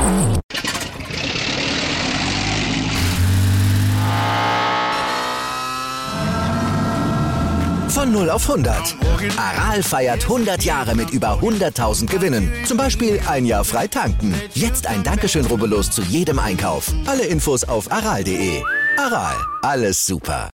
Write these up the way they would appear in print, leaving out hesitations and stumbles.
Von 0 auf 100. Aral feiert 100 Jahre mit über 100.000 Gewinnen. Zum Beispiel ein Jahr frei tanken. Jetzt ein Dankeschön, rubbellos zu jedem Einkauf. Alle Infos auf aral.de. Aral, alles super.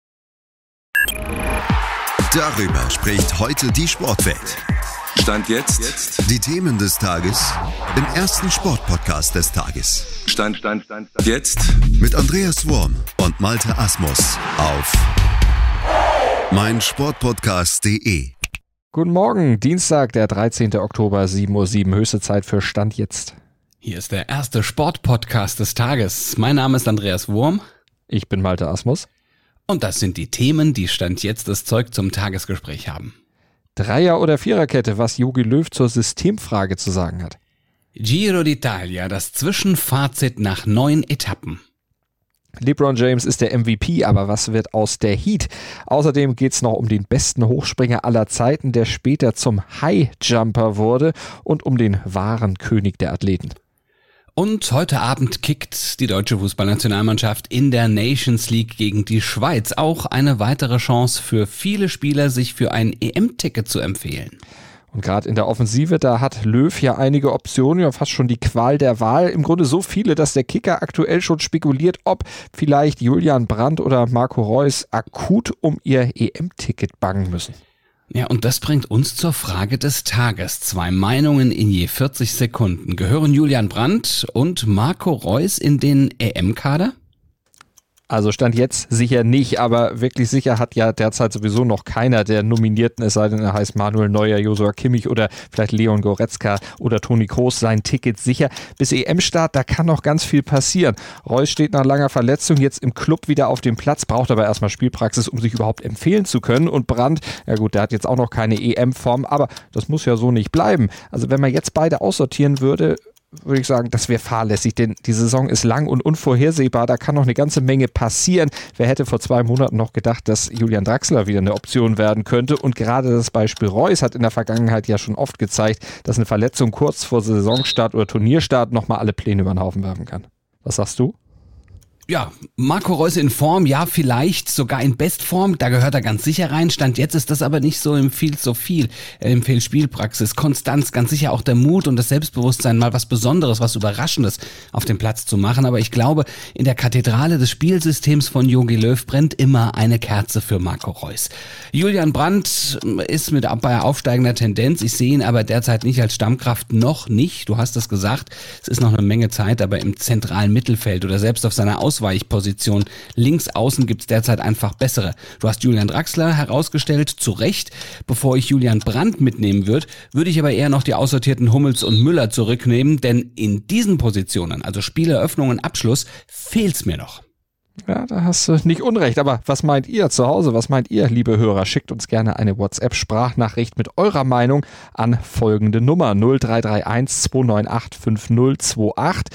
Darüber spricht heute die Sportwelt. Stand jetzt. Die Themen des Tages im ersten Sportpodcast des Tages. Stand jetzt. Mit Andreas Worm und Malte Asmus auf meinsportpodcast.de. Guten Morgen, Dienstag, der 13. Oktober, 7:07 Uhr, höchste Zeit für Stand jetzt. Hier ist der erste Sportpodcast des Tages. Mein Name ist Andreas Worm. Ich bin Malte Asmus. Und das sind die Themen, die Stand jetzt das Zeug zum Tagesgespräch haben. Dreier- oder Viererkette, was Jogi Löw zur Systemfrage zu sagen hat. Giro d'Italia, das Zwischenfazit nach 9 Etappen. LeBron James ist der MVP, aber was wird aus der Heat? Außerdem geht es noch um den besten Hochspringer aller Zeiten, der später zum High-Jumper wurde, und um den wahren König der Athleten. Und heute Abend kickt die deutsche Fußballnationalmannschaft in der Nations League gegen die Schweiz. Auch eine weitere Chance für viele Spieler, sich für ein EM-Ticket zu empfehlen. Und gerade in der Offensive, da hat Löw ja einige Optionen, ja fast schon die Qual der Wahl. Im Grunde so viele, dass der Kicker aktuell schon spekuliert, ob vielleicht Julian Brandt oder Marco Reus akut um ihr EM-Ticket bangen müssen. Ja, und das bringt uns zur Frage des Tages. 2 Meinungen in je 40 Sekunden. Gehören Julian Brandt und Marco Reus in den EM-Kader? Also Stand jetzt sicher nicht, aber wirklich sicher hat ja derzeit sowieso noch keiner der Nominierten, es sei denn, er heißt Manuel Neuer, Joshua Kimmich oder vielleicht Leon Goretzka oder Toni Kroos, sein Ticket sicher. Bis EM-Start, da kann noch ganz viel passieren. Reus steht nach langer Verletzung jetzt im Club wieder auf dem Platz, braucht aber erstmal Spielpraxis, um sich überhaupt empfehlen zu können. Und Brandt, ja gut, der hat jetzt auch noch keine EM-Form, aber das muss ja so nicht bleiben. Also wenn man jetzt beide aussortieren würde ich sagen, das wäre fahrlässig, denn die Saison ist lang und unvorhersehbar, da kann noch eine ganze Menge passieren. Wer hätte vor 2 Monaten noch gedacht, dass Julian Draxler wieder eine Option werden könnte, und gerade das Beispiel Reus hat in der Vergangenheit ja schon oft gezeigt, dass eine Verletzung kurz vor Saisonstart oder Turnierstart nochmal alle Pläne über den Haufen werfen kann. Was sagst du? Ja, Marco Reus in Form, ja vielleicht sogar in Bestform, da gehört er ganz sicher rein. Stand jetzt ist das aber nicht so, empfiehlt so viel. Er empfiehlt Spielpraxis, Konstanz, ganz sicher auch der Mut und das Selbstbewusstsein, mal was Besonderes, was Überraschendes auf dem Platz zu machen. Aber ich glaube, in der Kathedrale des Spielsystems von Jogi Löw brennt immer eine Kerze für Marco Reus. Julian Brandt ist bei aufsteigender Tendenz. Ich sehe ihn aber derzeit nicht als Stammkraft, noch nicht. Du hast es gesagt, es ist noch eine Menge Zeit, aber im zentralen Mittelfeld oder selbst auf seiner Ausweichposition links außen gibt es derzeit einfach bessere. Du hast Julian Draxler herausgestellt, zu Recht. Bevor ich Julian Brandt mitnehmen würde ich aber eher noch die aussortierten Hummels und Müller zurücknehmen, denn in diesen Positionen, also Spieleröffnung und Abschluss, fehlt's mir noch. Ja, da hast du nicht unrecht, aber was meint ihr zu Hause? Was meint ihr, liebe Hörer? Schickt uns gerne eine WhatsApp-Sprachnachricht mit eurer Meinung an folgende Nummer 0331 298 5028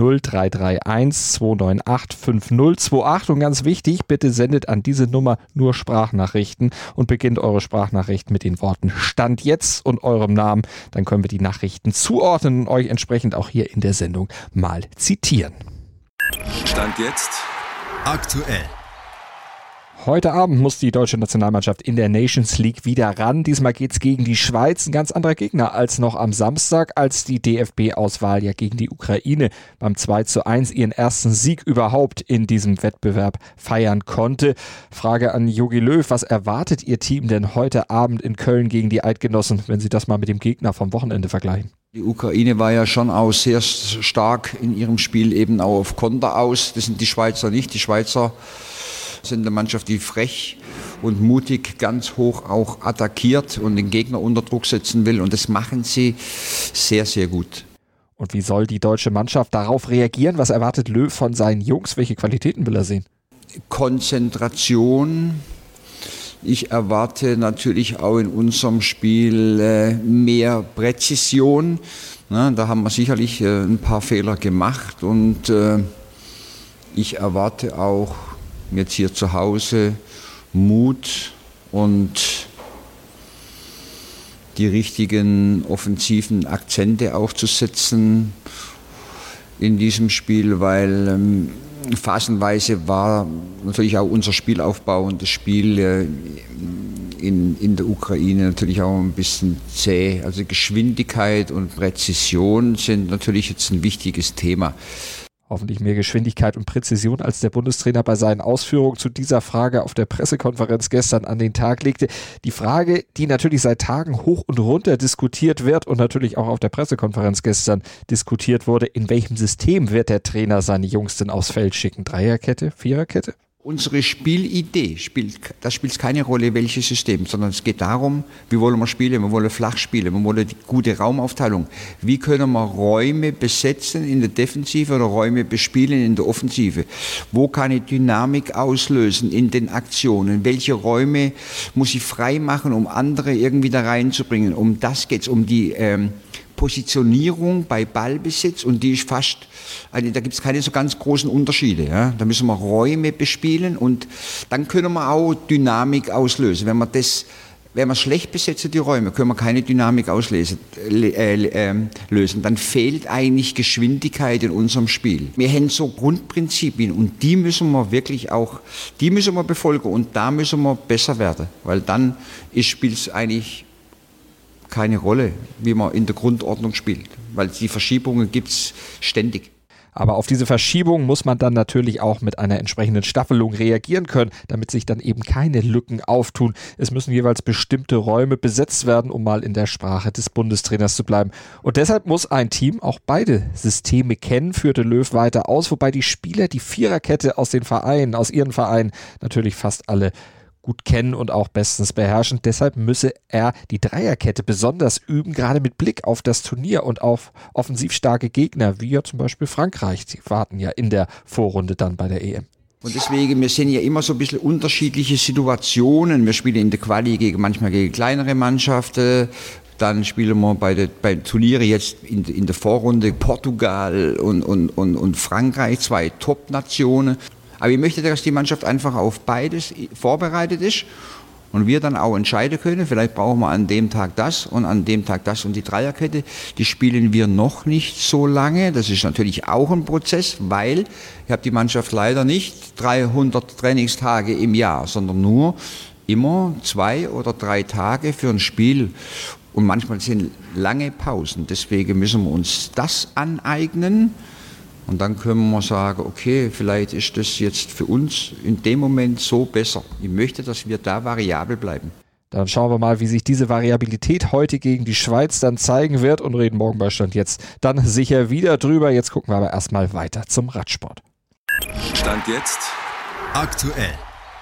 0331 298 5028 und ganz wichtig, bitte sendet an diese Nummer nur Sprachnachrichten und beginnt eure Sprachnachricht mit den Worten Stand jetzt und eurem Namen, dann können wir die Nachrichten zuordnen und euch entsprechend auch hier in der Sendung mal zitieren. Stand jetzt. Aktuell. Heute Abend muss die deutsche Nationalmannschaft in der Nations League wieder ran. Diesmal geht's gegen die Schweiz, ein ganz anderer Gegner als noch am Samstag, als die DFB-Auswahl ja gegen die Ukraine beim 2:1 ihren ersten Sieg überhaupt in diesem Wettbewerb feiern konnte. Frage an Jogi Löw, was erwartet Ihr Team denn heute Abend in Köln gegen die Eidgenossen, wenn Sie das mal mit dem Gegner vom Wochenende vergleichen? Die Ukraine war ja schon auch sehr stark in ihrem Spiel eben auch auf Konter aus. Das sind die Schweizer nicht. Die Schweizer sind eine Mannschaft, die frech und mutig ganz hoch auch attackiert und den Gegner unter Druck setzen will. Und das machen sie sehr, sehr gut. Und wie soll die deutsche Mannschaft darauf reagieren? Was erwartet Löw von seinen Jungs? Welche Qualitäten will er sehen? Konzentration. Ich erwarte natürlich auch in unserem Spiel mehr Präzision. Da haben wir sicherlich ein paar Fehler gemacht und ich erwarte auch jetzt hier zu Hause Mut und die richtigen offensiven Akzente aufzusetzen. in diesem Spiel, weil phasenweise war natürlich auch unser Spielaufbau und das Spiel in der Ukraine natürlich auch ein bisschen zäh. Also Geschwindigkeit und Präzision sind natürlich jetzt ein wichtiges Thema. Hoffentlich mehr Geschwindigkeit und Präzision, als der Bundestrainer bei seinen Ausführungen zu dieser Frage auf der Pressekonferenz gestern an den Tag legte. Die Frage, die natürlich seit Tagen hoch und runter diskutiert wird und natürlich auch auf der Pressekonferenz gestern diskutiert wurde, in welchem System wird der Trainer seine Jungs denn aufs Feld schicken? Dreierkette, Viererkette? Unsere Spielidee spielt keine Rolle, welches System, sondern es geht darum, wie wollen wir spielen, wir wollen flach spielen, wir wollen die gute Raumaufteilung. Wie können wir Räume besetzen in der Defensive oder Räume bespielen in der Offensive? Wo kann ich Dynamik auslösen in den Aktionen? Welche Räume muss ich frei machen, um andere irgendwie da reinzubringen? Um das geht's, um die Positionierung bei Ballbesitz, und die ist da gibt es keine so ganz großen Unterschiede. Ja? Da müssen wir Räume bespielen und dann können wir auch Dynamik auslösen. Wenn wir schlecht besetzen, die Räume, können wir keine Dynamik lösen. Dann fehlt eigentlich Geschwindigkeit in unserem Spiel. Wir haben so Grundprinzipien und die müssen wir befolgen und da müssen wir besser werden, weil dann spielt es eigentlich keine Rolle, wie man in der Grundordnung spielt, weil die Verschiebungen gibt es ständig. Aber auf diese Verschiebung muss man dann natürlich auch mit einer entsprechenden Staffelung reagieren können, damit sich dann eben keine Lücken auftun. Es müssen jeweils bestimmte Räume besetzt werden, um mal in der Sprache des Bundestrainers zu bleiben. Und deshalb muss ein Team auch beide Systeme kennen, führte Löw weiter aus, wobei die Spieler die Viererkette aus ihren Vereinen natürlich fast alle gut kennen und auch bestens beherrschen. Deshalb müsse er die Dreierkette besonders üben, gerade mit Blick auf das Turnier und auf offensiv starke Gegner, wie ja zum Beispiel Frankreich. Sie warten ja in der Vorrunde dann bei der EM. Und deswegen, wir sehen ja immer so ein bisschen unterschiedliche Situationen. Wir spielen in der Quali manchmal gegen kleinere Mannschaften. Dann spielen wir bei Turniere jetzt in der Vorrunde Portugal und Frankreich, 2 Top-Nationen. Aber ich möchte, dass die Mannschaft einfach auf beides vorbereitet ist und wir dann auch entscheiden können. Vielleicht brauchen wir an dem Tag das und an dem Tag das. Und die Dreierkette, die spielen wir noch nicht so lange. Das ist natürlich auch ein Prozess, weil ich habe die Mannschaft leider nicht 300 Trainingstage im Jahr, sondern nur immer 2 oder 3 Tage für ein Spiel. Und manchmal sind lange Pausen. Deswegen müssen wir uns das aneignen. Und dann können wir sagen, okay, vielleicht ist das jetzt für uns in dem Moment so besser. Ich möchte, dass wir da variabel bleiben. Dann schauen wir mal, wie sich diese Variabilität heute gegen die Schweiz dann zeigen wird und reden morgen bei Stand Jetzt dann sicher wieder drüber. Jetzt gucken wir aber erstmal weiter zum Radsport. Stand jetzt aktuell.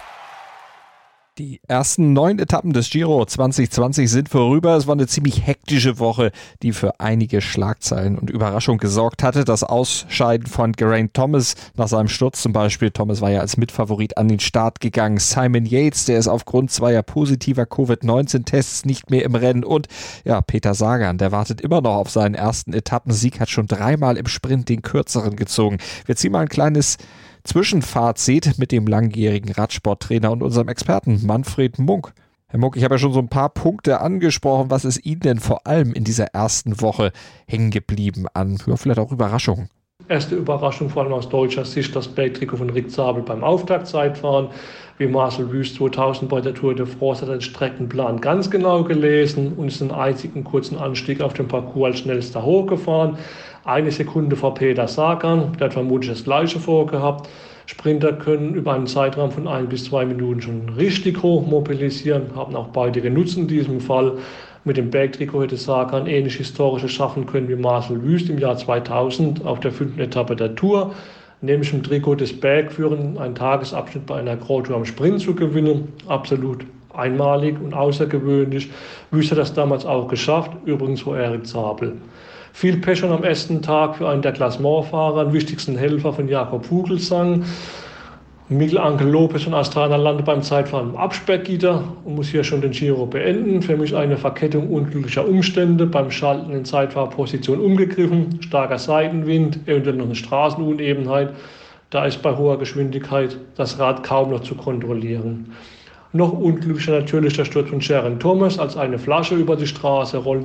Die ersten 9 Etappen des Giro 2020 sind vorüber. Es war eine ziemlich hektische Woche, die für einige Schlagzeilen und Überraschung gesorgt hatte. Das Ausscheiden von Geraint Thomas nach seinem Sturz zum Beispiel. Thomas war ja als Mitfavorit an den Start gegangen. Simon Yates, der ist aufgrund 2 positiver Covid-19-Tests nicht mehr im Rennen. Und ja, Peter Sagan, der wartet immer noch auf seinen ersten Etappensieg, hat schon 3-mal im Sprint den kürzeren gezogen. Wir ziehen mal ein kleines Zwischenfazit mit dem langjährigen Radsporttrainer und unserem Experten Manfred Munk. Herr Munk, ich habe ja schon so ein paar Punkte angesprochen. Was ist Ihnen denn vor allem in dieser ersten Woche hängen geblieben an, vielleicht auch Überraschungen? Erste Überraschung, vor allem aus deutscher Sicht, das Bergtrikot von Rick Zabel beim Auftaktzeitfahren. Wie Marcel Wüst 2000 bei der Tour de France hat er den Streckenplan ganz genau gelesen und ist einen einzigen kurzen Anstieg auf dem Parcours als schnellster hochgefahren. 1 Sekunde vor Peter Sagan, der hat vermutlich das Gleiche vorgehabt. Sprinter können über einen Zeitraum von 1 bis 2 Minuten schon richtig hoch mobilisieren, haben auch beide genutzt in diesem Fall. Mit dem Bergtrikot hätte Sagan ähnlich Historisches schaffen können wie Marcel Wüst im Jahr 2000 auf der 5. Etappe der Tour, nämlich im Trikot des Bergführenden einen Tagesabschnitt bei einer Grand Tour am Sprint zu gewinnen. Absolut einmalig und außergewöhnlich. Wüst hat das damals auch geschafft, übrigens vor Erik Zabel. Viel Pech schon am ersten Tag für einen der Klassementfahrer, den wichtigsten Helfer von Jakob Fuglsang. Miguel Ángel López von Astana landet beim Zeitfahren im Absperrgitter und muss hier schon den Giro beenden. Für mich eine Verkettung unglücklicher Umstände. Beim Schalten in Zeitfahrposition umgegriffen, starker Seitenwind, eventuell noch eine Straßenunebenheit. Da ist bei hoher Geschwindigkeit das Rad kaum noch zu kontrollieren. Noch unglücklicher natürlich der Sturz von Geraint Thomas, als eine Flasche über die Straße rollt.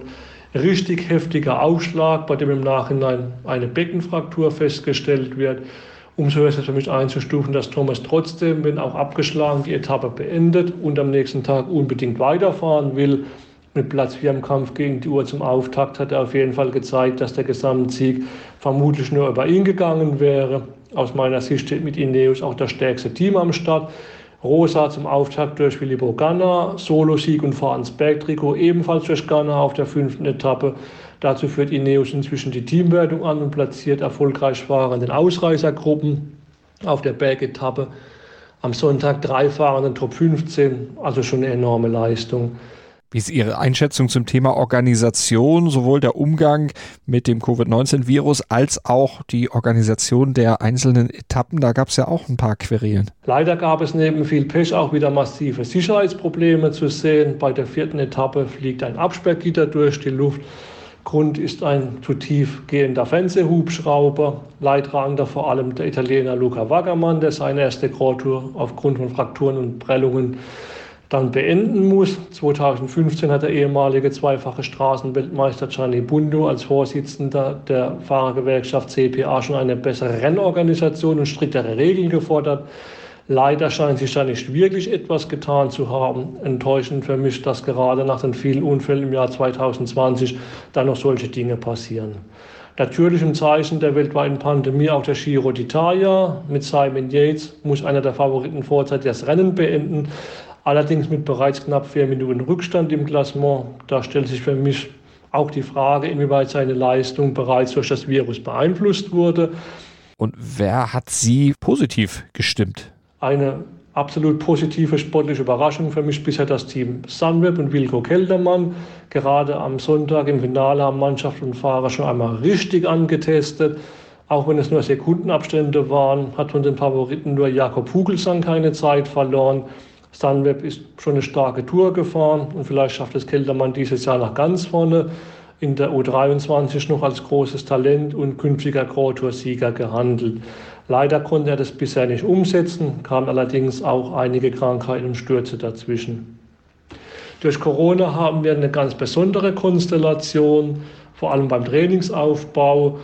richtig heftiger Aufschlag, bei dem im Nachhinein eine Beckenfraktur festgestellt wird. Umso höher ist es für mich einzustufen, dass Thomas trotzdem, wenn auch abgeschlagen, die Etappe beendet und am nächsten Tag unbedingt weiterfahren will. Mit Platz 4 im Kampf gegen die Uhr zum Auftakt hat er auf jeden Fall gezeigt, dass der Gesamtsieg vermutlich nur über ihn gegangen wäre. Aus meiner Sicht steht mit Ineos auch das stärkste Team am Start. Rosa zum Auftakt durch Filippo Ganna, Solo-Sieg und Vorhandsberg-Trikot ebenfalls durch Ganna auf der 5. Etappe. Dazu führt Ineos inzwischen die Teamwertung an und platziert erfolgreich Fahrer in den Ausreißergruppen. Auf der Bergetappe am Sonntag 3 Fahrer in den Top 15, also schon eine enorme Leistung. Wie ist Ihre Einschätzung zum Thema Organisation, sowohl der Umgang mit dem Covid-19-Virus als auch die Organisation der einzelnen Etappen? Da gab es ja auch ein paar Querelen. Leider gab es neben viel Pech auch wieder massive Sicherheitsprobleme zu sehen. Bei der 4. Etappe fliegt ein Absperrgitter durch die Luft. Grund ist ein zu tief gehender Fernsehhubschrauber. Leidtragender vor allem der Italiener Luca Wackermann, der seine erste Grand Tour aufgrund von Frakturen und Prellungen dann beenden muss. 2015 hat der ehemalige zweifache Straßenweltmeister Gianni Bundo als Vorsitzender der Fahrergewerkschaft CPA schon eine bessere Rennorganisation und striktere Regeln gefordert. Leider scheint sich da nicht wirklich etwas getan zu haben. Enttäuschend für mich, dass gerade nach den vielen Unfällen im Jahr 2020 dann noch solche Dinge passieren. Natürlich im Zeichen der weltweiten Pandemie auch der Giro d'Italia. Mit Simon Yates muss einer der Favoriten vorzeitig das Rennen beenden. Allerdings mit bereits knapp 4 Minuten Rückstand im Klassement. Da stellt sich für mich auch die Frage, inwieweit seine Leistung bereits durch das Virus beeinflusst wurde. Und wer hat Sie positiv gestimmt? Eine absolut positive sportliche Überraschung für mich bisher das Team Sunweb und Wilco Kelderman. Gerade am Sonntag im Finale haben Mannschaft und Fahrer schon einmal richtig angetestet. Auch wenn es nur Sekundenabstände waren, hat von den Favoriten nur Jakob Fuglsang keine Zeit verloren. Sunweb ist schon eine starke Tour gefahren und vielleicht schafft es Kelderman dieses Jahr nach ganz vorne. In der U23 noch als großes Talent und künftiger Grand Tour-Sieger gehandelt. Leider konnte er das bisher nicht umsetzen, kamen allerdings auch einige Krankheiten und Stürze dazwischen. Durch Corona haben wir eine ganz besondere Konstellation, vor allem beim Trainingsaufbau.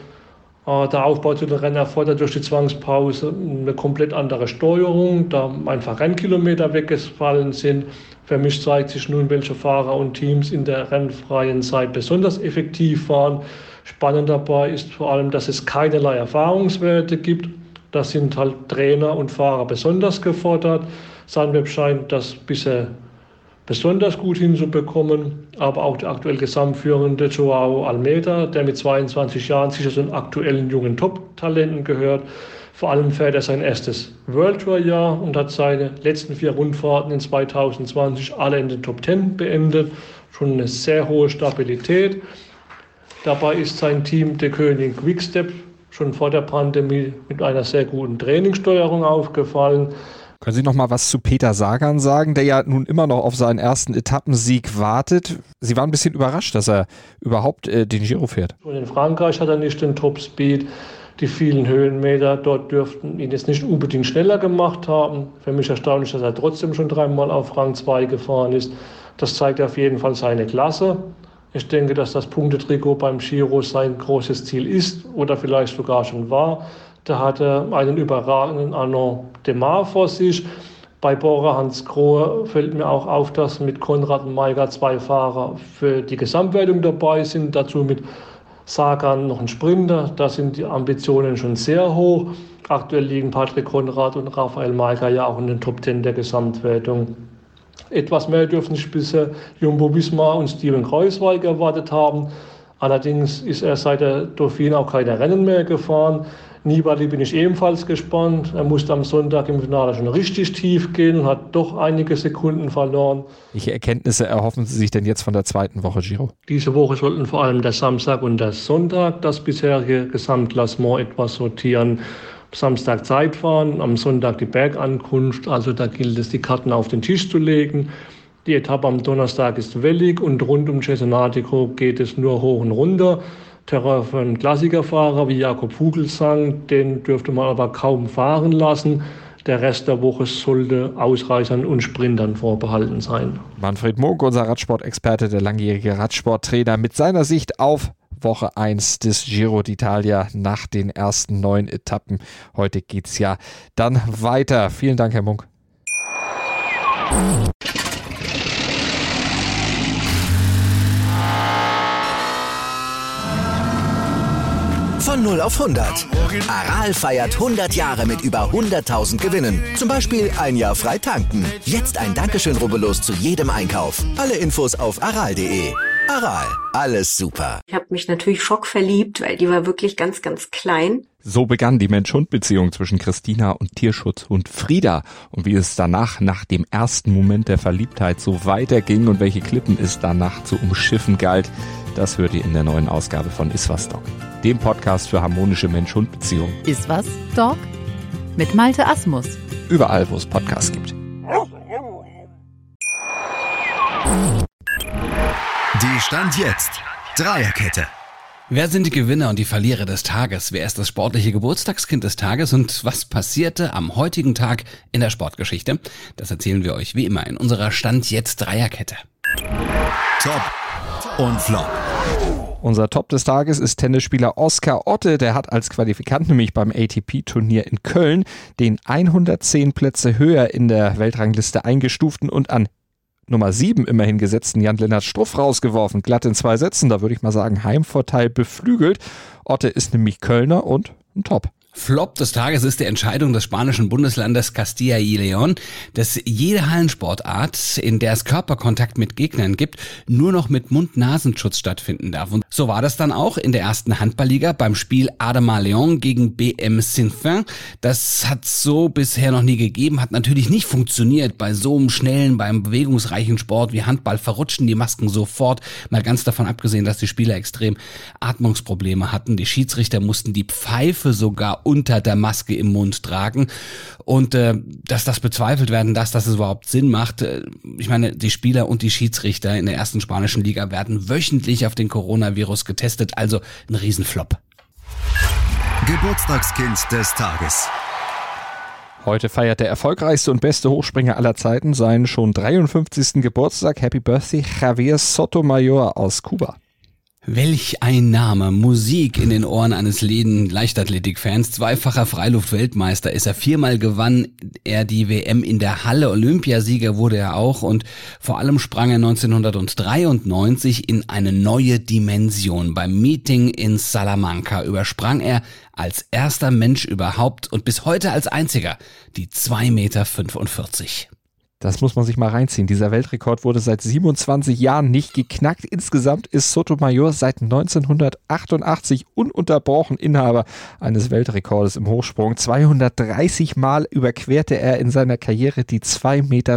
Der Aufbau zu den Rennen erfordert durch die Zwangspause eine komplett andere Steuerung, da einfach Rennkilometer weggefallen sind. Für mich zeigt sich nun, welche Fahrer und Teams in der rennfreien Zeit besonders effektiv waren. Spannend dabei ist vor allem, dass es keinerlei Erfahrungswerte gibt. Da sind halt Trainer und Fahrer besonders gefordert. Sunweb scheint das bisher besonders gut hinzubekommen, aber auch der aktuell Gesamtführende Joao Almeida, der mit 22 Jahren sicher zu den aktuellen jungen Top-Talenten gehört. Vor allem fährt er sein erstes World Tour-Jahr und hat seine letzten 4 Rundfahrten in 2020 alle in den Top 10 beendet. Schon eine sehr hohe Stabilität. Dabei ist sein Team De Koning Quickstep schon vor der Pandemie mit einer sehr guten Trainingssteuerung aufgefallen. Können Sie noch mal was zu Peter Sagan sagen, der ja nun immer noch auf seinen ersten Etappensieg wartet? Sie waren ein bisschen überrascht, dass er überhaupt den Giro fährt. Und in Frankreich hat er nicht den Top-Speed. Die vielen Höhenmeter dort dürften ihn jetzt nicht unbedingt schneller gemacht haben. Für mich erstaunlich, dass er trotzdem schon 3-mal auf Rang 2 gefahren ist. Das zeigt auf jeden Fall seine Klasse. Ich denke, dass das Punktetrikot beim Giro sein großes Ziel ist oder vielleicht sogar schon war. Da hat er einen überragenden Arnaud Démare vor sich. Bei Bora Hansgrohe fällt mir auch auf, dass mit Konrad und Maiga 2 Fahrer für die Gesamtwertung dabei sind. Dazu mit Sagan noch ein Sprinter. Da sind die Ambitionen schon sehr hoch. Aktuell liegen Patrick Konrad und Rafael Maiga ja auch in den Top 10 der Gesamtwertung. Etwas mehr dürfen sich bisher Jumbo-Visma und Steven Kruijswijk erwartet haben. Allerdings ist er seit der Dauphiné auch keine Rennen mehr gefahren. Nibali bin ich ebenfalls gespannt. Er musste am Sonntag im Finale schon richtig tief gehen und hat doch einige Sekunden verloren. Welche Erkenntnisse erhoffen Sie sich denn jetzt von der zweiten Woche Giro? Diese Woche sollten vor allem der Samstag und der Sonntag das bisherige Gesamtklassement etwas sortieren. Samstag Zeitfahren, am Sonntag die Bergankunft. Also da gilt es, die Karten auf den Tisch zu legen. Die Etappe am Donnerstag ist wellig und rund um Cesenatico geht es nur hoch und runter. Terrain für einen Klassikerfahrer wie Jakob Fuglsang, den dürfte man aber kaum fahren lassen. Der Rest der Woche sollte Ausreißern und Sprintern vorbehalten sein. Manfred Munk, unser Radsport-Experte, der langjährige Radsporttrainer, mit seiner Sicht auf Woche 1 des Giro d'Italia nach den ersten 9 Etappen. Heute geht's ja dann weiter. Vielen Dank, Herr Munk. Von 0 auf 100. Aral feiert 100 Jahre mit über 100.000 Gewinnen. Zum Beispiel ein Jahr frei tanken. Jetzt ein Dankeschön, rubbellos zu jedem Einkauf. Alle Infos auf aral.de. Aral, alles super. Ich habe mich natürlich schockverliebt, weil die war wirklich ganz, ganz klein. So begann die Mensch-Hund-Beziehung zwischen Christina und Tierschutzhund Frieda. Und wie es danach, nach dem ersten Moment der Verliebtheit, so weiterging und welche Klippen es danach zu umschiffen galt, das hört ihr in der neuen Ausgabe von Iswas Dog, dem Podcast für harmonische Mensch-Hund-Beziehungen. Iswas Dog mit Malte Asmus. Überall, wo es Podcasts gibt. Die Stand jetzt Dreierkette. Wer sind die Gewinner und die Verlierer des Tages? Wer ist das sportliche Geburtstagskind des Tages? Und was passierte am heutigen Tag in der Sportgeschichte? Das erzählen wir euch wie immer in unserer Stand jetzt Dreierkette. Top und Flop. Unser Top des Tages ist Tennisspieler Oskar Otte. Der hat als Qualifikant nämlich beim ATP-Turnier in Köln den 110 Plätze höher in der Weltrangliste eingestuften und an Nummer 7 immerhin gesetzten Jan-Lennart Struff rausgeworfen. Glatt in 2 Sätzen, da würde ich mal sagen, Heimvorteil beflügelt. Otte ist nämlich Kölner und ein Top. Flop des Tages ist die Entscheidung des spanischen Bundeslandes Castilla y León, dass jede Hallensportart, in der es Körperkontakt mit Gegnern gibt, nur noch mit Mund-Nasenschutz stattfinden darf. Und so war das dann auch in der ersten Handballliga beim Spiel Adama León gegen BM Sinfín. Das hat so bisher noch nie gegeben, hat natürlich nicht funktioniert. Bei so einem schnellen, beim bewegungsreichen Sport wie Handball verrutschen die Masken sofort. Mal ganz davon abgesehen, dass die Spieler extrem Atmungsprobleme hatten. Die Schiedsrichter mussten die Pfeife sogar unter der Maske im Mund tragen und dass das bezweifelt werden, dass das überhaupt Sinn macht. Ich meine, die Spieler und die Schiedsrichter in der ersten spanischen Liga werden wöchentlich auf den Coronavirus getestet, also ein Riesenflop. Geburtstagskind des Tages. Heute feiert der erfolgreichste und beste Hochspringer aller Zeiten seinen schon 53. Geburtstag. Happy Birthday, Javier Sotomayor aus Kuba. Welch ein Name, Musik in den Ohren eines jeden Leichtathletik-Fans. Zweifacher Freiluft-Weltmeister ist er, 4-mal gewann er die WM in der Halle, Olympiasieger wurde er auch und vor allem sprang er 1993 in eine neue Dimension. Beim Meeting in Salamanca übersprang er als erster Mensch überhaupt und bis heute als einziger die 2,45 Meter. Das muss man sich mal reinziehen. Dieser Weltrekord wurde seit 27 Jahren nicht geknackt. Insgesamt ist Sotomayor seit 1988 ununterbrochen Inhaber eines Weltrekordes im Hochsprung. 230 Mal überquerte er in seiner Karriere die 2,30 Meter.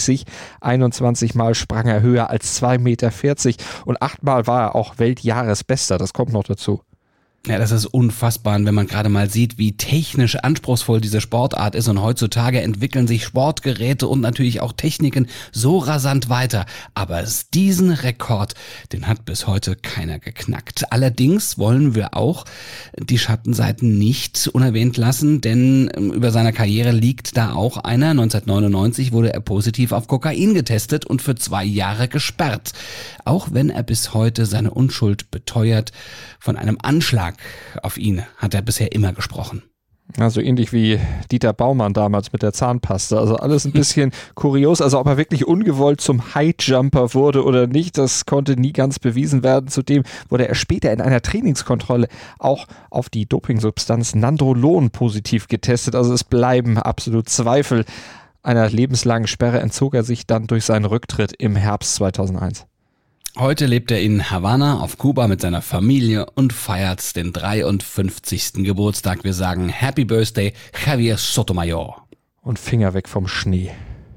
21 Mal sprang er höher als 2,40 Meter und 8 Mal war er auch Weltjahresbester. Das kommt noch dazu. Ja, das ist unfassbar, wenn man gerade mal sieht, wie technisch anspruchsvoll diese Sportart ist und heutzutage entwickeln sich Sportgeräte und natürlich auch Techniken so rasant weiter. Aber diesen Rekord, den hat bis heute keiner geknackt. Allerdings wollen wir auch die Schattenseiten nicht unerwähnt lassen, denn über seiner Karriere liegt da auch einer. 1999 wurde er positiv auf Kokain getestet und für 2 Jahre gesperrt. Auch wenn er bis heute seine Unschuld beteuert, von einem Anschlag auf ihn hat er bisher immer gesprochen. Also ähnlich wie Dieter Baumann damals mit der Zahnpasta. Also alles ein bisschen kurios. Also ob er wirklich ungewollt zum Highjumper wurde oder nicht, das konnte nie ganz bewiesen werden. Zudem wurde er später in einer Trainingskontrolle auch auf die Dopingsubstanz Nandrolon positiv getestet. Also es bleiben absolut Zweifel. Einer lebenslangen Sperre entzog er sich dann durch seinen Rücktritt im Herbst 2001. Heute lebt er in Havanna auf Kuba mit seiner Familie und feiert den 53. Geburtstag. Wir sagen Happy Birthday, Javier Sotomayor. Und Finger weg vom Schnee.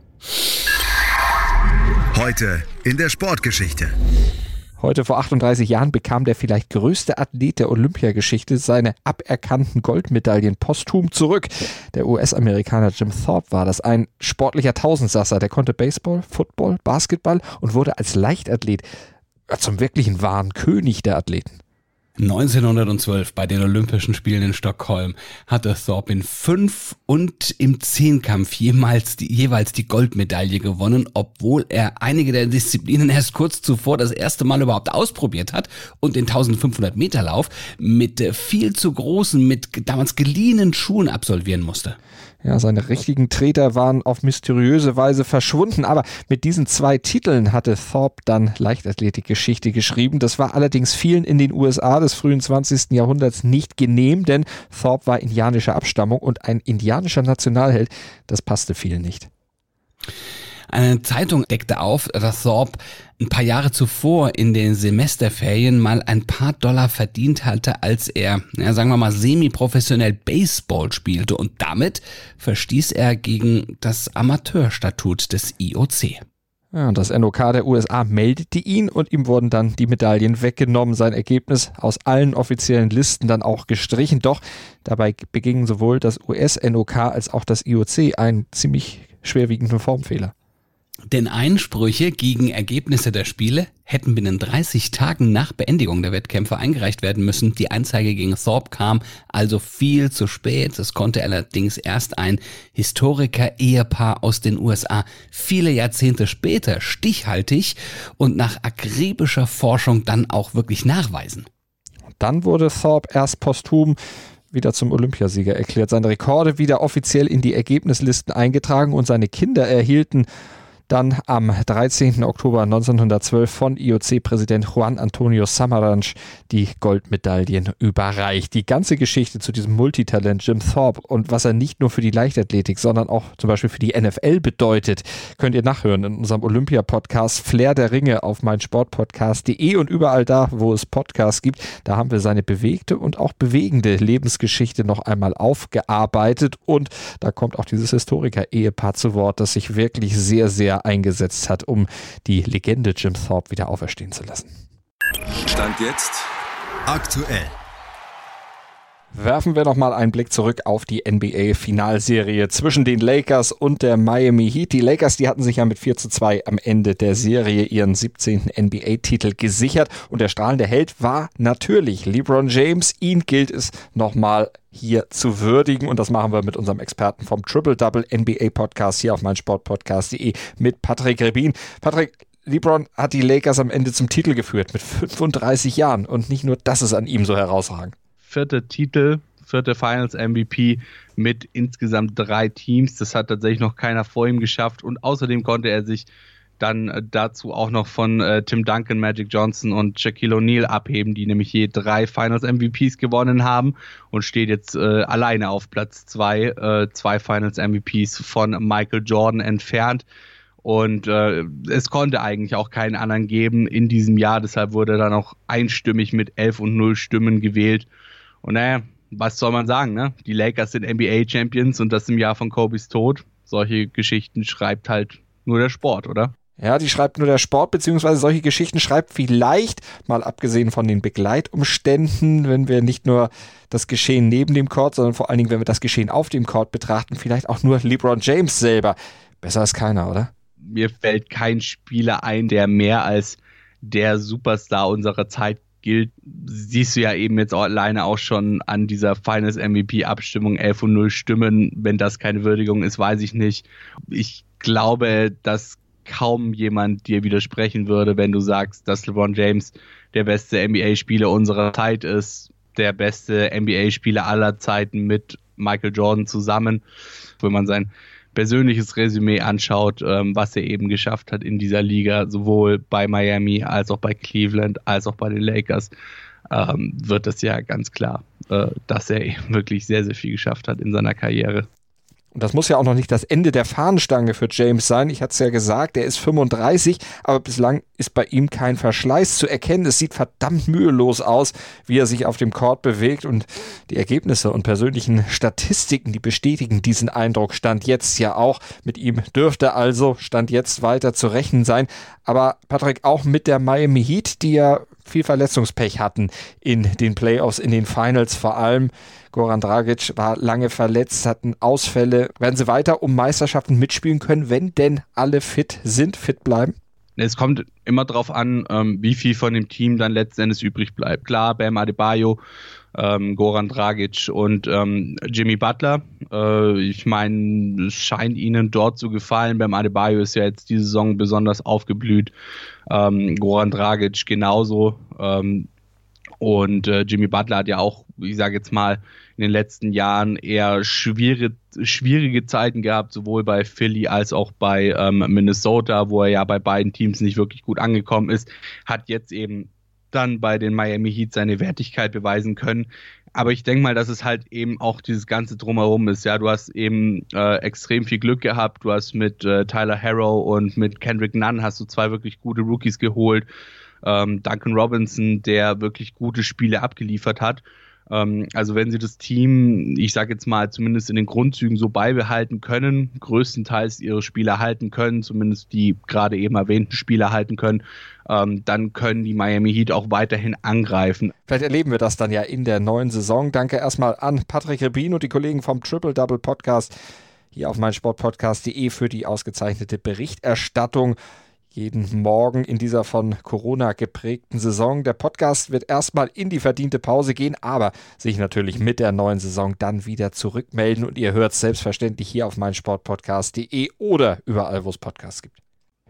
Heute in der Sportgeschichte. Heute vor 38 Jahren bekam der vielleicht größte Athlet der Olympiageschichte seine aberkannten Goldmedaillen posthum zurück. Der US-Amerikaner Jim Thorpe war das, ein sportlicher Tausendsasser. Der konnte Baseball, Football, Basketball und wurde als Leichtathlet zum wirklichen wahren König der Athleten. 1912 bei den Olympischen Spielen in Stockholm hatte Thorpe in 5 und im Zehnkampf jeweils die Goldmedaille gewonnen, obwohl er einige der Disziplinen erst kurz zuvor das erste Mal überhaupt ausprobiert hat und den 1500 Meter Lauf mit viel zu großen, mit damals geliehenen Schuhen absolvieren musste. Ja, seine richtigen Treter waren auf mysteriöse Weise verschwunden, aber mit diesen 2 Titeln hatte Thorpe dann Leichtathletikgeschichte geschrieben. Das war allerdings vielen in den USA des frühen 20. Jahrhunderts nicht genehm, denn Thorpe war indianischer Abstammung und ein indianischer Nationalheld, das passte vielen nicht. Eine Zeitung deckte auf, dass Thorpe ein paar Jahre zuvor in den Semesterferien mal ein paar Dollar verdient hatte, als er, sagen wir mal, semi-professionell Baseball spielte, und damit verstieß er gegen das Amateurstatut des IOC. Ja, und das NOK der USA meldete ihn und ihm wurden dann die Medaillen weggenommen. Sein Ergebnis aus allen offiziellen Listen dann auch gestrichen. Doch dabei begingen sowohl das US-NOK als auch das IOC einen ziemlich schwerwiegenden Formfehler. Denn Einsprüche gegen Ergebnisse der Spiele hätten binnen 30 Tagen nach Beendigung der Wettkämpfe eingereicht werden müssen. Die Anzeige gegen Thorpe kam also viel zu spät. Es konnte allerdings erst ein Historiker-Ehepaar aus den USA viele Jahrzehnte später stichhaltig und nach akribischer Forschung dann auch wirklich nachweisen. Dann wurde Thorpe erst posthum wieder zum Olympiasieger erklärt, seine Rekorde wieder offiziell in die Ergebnislisten eingetragen und seine Kinder erhielten dann am 13. Oktober 1912 von IOC-Präsident Juan Antonio Samaranch die Goldmedaillen überreicht. Die ganze Geschichte zu diesem Multitalent Jim Thorpe und was er nicht nur für die Leichtathletik, sondern auch zum Beispiel für die NFL bedeutet, könnt ihr nachhören in unserem Olympia-Podcast Flair der Ringe auf meinsportpodcast.de und überall da, wo es Podcasts gibt. Da haben wir seine bewegte und auch bewegende Lebensgeschichte noch einmal aufgearbeitet und da kommt auch dieses Historiker-Ehepaar zu Wort, das sich wirklich sehr, sehr eingesetzt hat, um die Legende Jim Thorpe wieder auferstehen zu lassen. Stand jetzt aktuell. Werfen wir noch mal einen Blick zurück auf die NBA-Finalserie zwischen den Lakers und der Miami Heat. Die Lakers, die hatten sich ja mit 4:2 am Ende der Serie ihren 17. NBA-Titel gesichert und der strahlende Held war natürlich LeBron James. Ihn gilt es nochmal hier zu würdigen und das machen wir mit unserem Experten vom Triple-Double NBA-Podcast hier auf meinsportpodcast.de mit Patrick Rebin. Patrick, LeBron hat die Lakers am Ende zum Titel geführt mit 35 Jahren und nicht nur das ist an ihm so herausragend. 4. Titel, 4. Finals-MVP mit insgesamt 3 Teams. Das hat tatsächlich noch keiner vor ihm geschafft und außerdem konnte er sich dann dazu auch noch von Tim Duncan, Magic Johnson und Shaquille O'Neal abheben, die nämlich je 3 Finals-MVPs gewonnen haben und steht jetzt alleine auf Platz 2, 2 Finals-MVPs von Michael Jordan entfernt. Und es konnte eigentlich auch keinen anderen geben in diesem Jahr, deshalb wurde er dann auch einstimmig mit 11-0 Stimmen gewählt. Und naja, was soll man sagen, ne? Die Lakers sind NBA-Champions und das im Jahr von Kobes Tod. Solche Geschichten schreibt halt nur der Sport, oder? Ja, die schreibt nur der Sport, beziehungsweise solche Geschichten schreibt vielleicht, mal abgesehen von den Begleitumständen, wenn wir nicht nur das Geschehen neben dem Court, sondern vor allen Dingen, wenn wir das Geschehen auf dem Court betrachten, vielleicht auch nur LeBron James selber. Besser als keiner, oder? Mir fällt kein Spieler ein, der mehr als der Superstar unserer Zeit gilt. Siehst du ja eben jetzt alleine auch schon an dieser Finals-MVP-Abstimmung 11-0 Stimmen. Wenn das keine Würdigung ist, weiß ich nicht. Ich glaube, dass kaum jemand dir widersprechen würde, wenn du sagst, dass LeBron James der beste NBA-Spieler unserer Zeit ist, der beste NBA-Spieler aller Zeiten mit Michael Jordan zusammen. Wenn man sein persönliches Resümee anschaut, was er eben geschafft hat in dieser Liga, sowohl bei Miami als auch bei Cleveland, als auch bei den Lakers, wird das ja ganz klar, dass er eben wirklich sehr, sehr viel geschafft hat in seiner Karriere. Und das muss ja auch noch nicht das Ende der Fahnenstange für James sein. Ich hatte es ja gesagt, er ist 35, aber bislang ist bei ihm kein Verschleiß zu erkennen. Es sieht verdammt mühelos aus, wie er sich auf dem Court bewegt und die Ergebnisse und persönlichen Statistiken, die bestätigen diesen Eindruck. Stand jetzt ja auch. Mit ihm dürfte also Stand jetzt weiter zu rechnen sein. Aber Patrick, auch mit der Miami Heat, die ja viel Verletzungspech hatten in den Playoffs, in den Finals vor allem. Goran Dragic war lange verletzt, hatten Ausfälle. Werden sie weiter um Meisterschaften mitspielen können, wenn denn alle fit sind, fit bleiben? Es kommt immer darauf an, wie viel von dem Team dann letzten Endes übrig bleibt. Klar, Bam Adebayo, Goran Dragic und Jimmy Butler. Ich meine, es scheint ihnen dort zu gefallen. Bam Adebayo ist ja jetzt diese Saison besonders aufgeblüht. Goran Dragic genauso. Und Jimmy Butler hat ja auch, ich sage jetzt mal, in den letzten Jahren eher schwierige Zeiten gehabt, sowohl bei Philly als auch bei Minnesota, wo er ja bei beiden Teams nicht wirklich gut angekommen ist, hat jetzt eben dann bei den Miami Heat seine Wertigkeit beweisen können. Aber ich denke mal, dass es halt eben auch dieses ganze Drumherum ist. Ja, du hast eben extrem viel Glück gehabt. Du hast mit Tyler Harrow und mit Kendrick Nunn hast du 2 wirklich gute Rookies geholt. Duncan Robinson, der wirklich gute Spiele abgeliefert hat. Also wenn sie das Team, ich sage jetzt mal, zumindest in den Grundzügen so beibehalten können, größtenteils ihre Spieler halten können, zumindest die gerade eben erwähnten Spieler halten können, dann können die Miami Heat auch weiterhin angreifen. Vielleicht erleben wir das dann ja in der neuen Saison. Danke erstmal an Patrick Rebin und die Kollegen vom Triple Double Podcast hier auf meinsportpodcast.de für die ausgezeichnete Berichterstattung. Jeden Morgen in dieser von Corona geprägten Saison. Der Podcast wird erstmal in die verdiente Pause gehen, aber sich natürlich mit der neuen Saison dann wieder zurückmelden. Und ihr hört es selbstverständlich hier auf meinsportpodcast.de oder überall, wo es Podcasts gibt.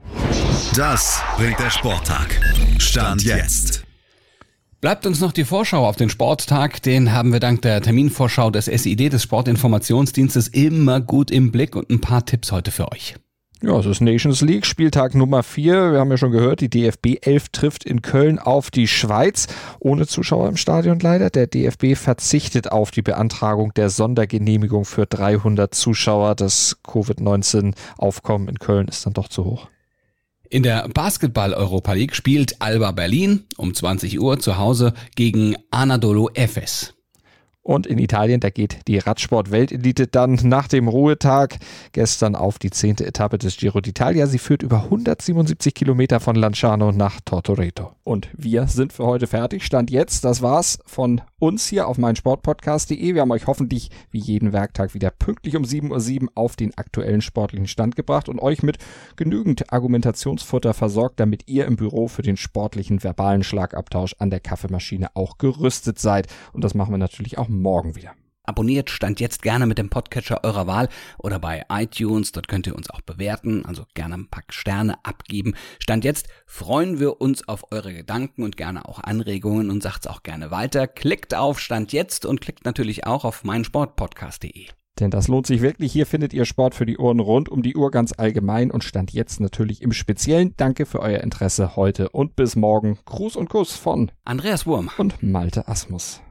Das bringt der Sporttag. Stand jetzt. Bleibt uns noch die Vorschau auf den Sporttag. Den haben wir dank der Terminvorschau des SID, des Sportinformationsdienstes, immer gut im Blick und ein paar Tipps heute für euch. Ja, es ist Nations League, Spieltag Nummer 4. Wir haben ja schon gehört, die DFB 11 trifft in Köln auf die Schweiz. Ohne Zuschauer im Stadion leider. Der DFB verzichtet auf die Beantragung der Sondergenehmigung für 300 Zuschauer. Das Covid-19-Aufkommen in Köln ist dann doch zu hoch. In der Basketball-Europa League spielt Alba Berlin um 20 Uhr zu Hause gegen Anadolu Efes. Und in Italien, da geht die Radsport-Weltelite dann nach dem Ruhetag gestern auf die 10. Etappe des Giro d'Italia. Sie führt über 177 Kilometer von Lanciano nach Tortoreto. Und wir sind für heute fertig. Stand jetzt, das war's von uns hier auf meinsportpodcast.de. Wir haben euch hoffentlich wie jeden Werktag wieder pünktlich um 7:07 Uhr auf den aktuellen sportlichen Stand gebracht und euch mit genügend Argumentationsfutter versorgt, damit ihr im Büro für den sportlichen verbalen Schlagabtausch an der Kaffeemaschine auch gerüstet seid. Und das machen wir natürlich auch morgen wieder. Abonniert Stand jetzt gerne mit dem Podcatcher eurer Wahl oder bei iTunes. Dort könnt ihr uns auch bewerten, also gerne ein paar Sterne abgeben. Stand jetzt freuen wir uns auf eure Gedanken und gerne auch Anregungen und sagt's auch gerne weiter. Klickt auf Stand jetzt und klickt natürlich auch auf meinsportpodcast.de. Denn das lohnt sich wirklich. Hier findet ihr Sport für die Ohren rund um die Uhr ganz allgemein und Stand jetzt natürlich im Speziellen. Danke für euer Interesse heute und bis morgen. Gruß und Kuss von Andreas Wurm und Malte Asmus.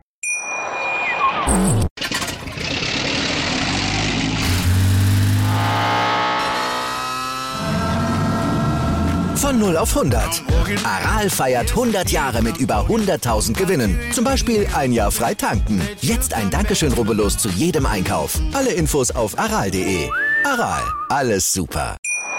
Von 0 auf 100. Aral feiert 100 Jahre mit über 100.000 Gewinnen. Zum Beispiel ein Jahr frei tanken. Jetzt ein Dankeschön, rubbellos zu jedem Einkauf. Alle Infos auf aral.de. Aral, alles super.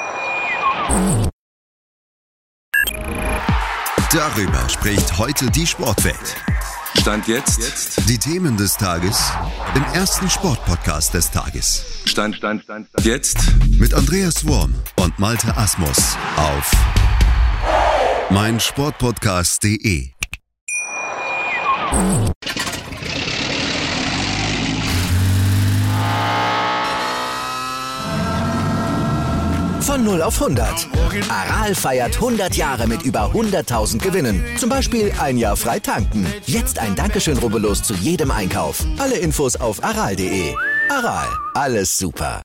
Darüber spricht heute die Sportwelt. Stand jetzt. Die Themen des Tages im ersten Sportpodcast des Tages. Stand jetzt. Mit Andreas Wurm und Malte Asmus auf meinsportpodcast.de. Von 0 auf 100. Aral feiert 100 Jahre mit über 100.000 Gewinnen. Zum Beispiel ein Jahr frei tanken. Jetzt ein Dankeschön, rubbellos zu jedem Einkauf. Alle Infos auf aral.de. Aral, alles super.